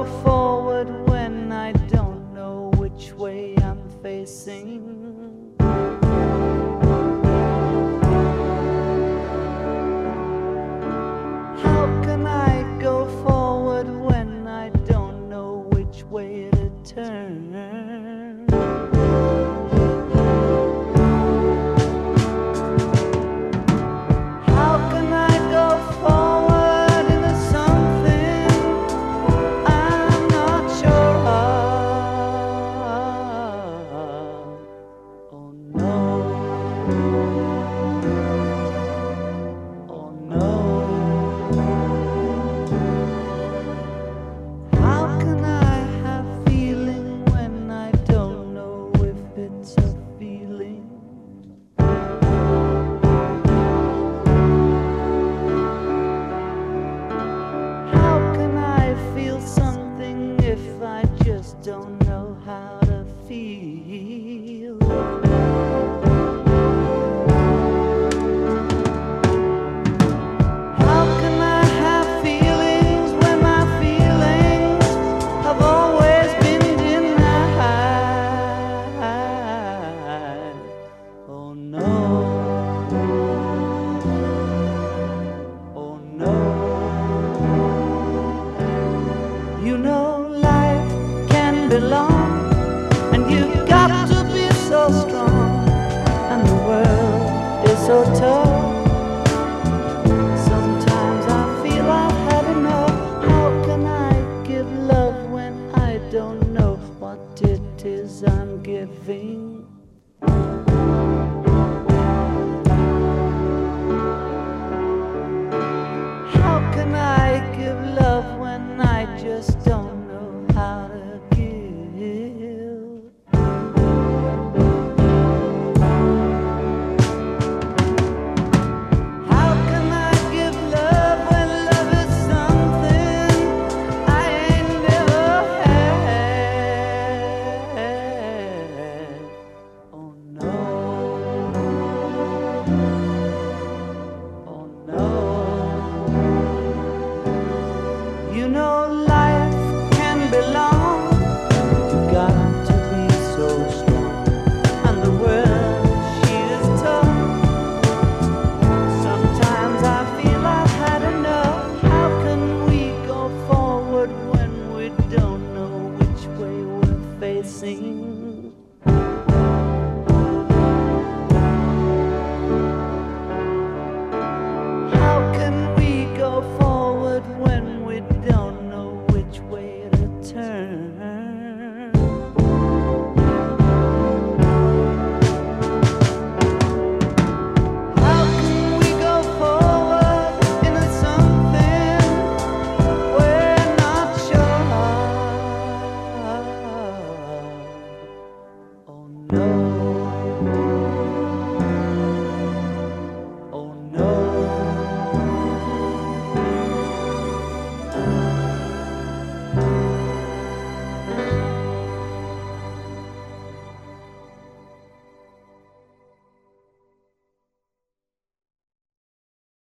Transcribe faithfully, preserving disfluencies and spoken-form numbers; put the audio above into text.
forward when I don't know which way I'm facing? How can I go forward when I don't know which way to turn? How can I go forward into something I'm not sure of? Oh no. Oh no. How can I have feeling when I don't know if it's a feeling? How can I feel something if I just don't know how to feel? How can I have feelings when my feelings have always been denied? Oh no. Oh no. You know life can be long, and you've got to be so strong, and the world is so tough. Sometimes I feel I've had enough. How can I give love when I don't know what it is I'm giving? How can I give love when I just don't know how to give? How can I give love when love is something I ain't never had? Oh no. Oh no. You know life can be long, you've got to be so strong, and the world, she is tough. Sometimes I feel I've had enough. How can we go forward when we don't know which way we're facing?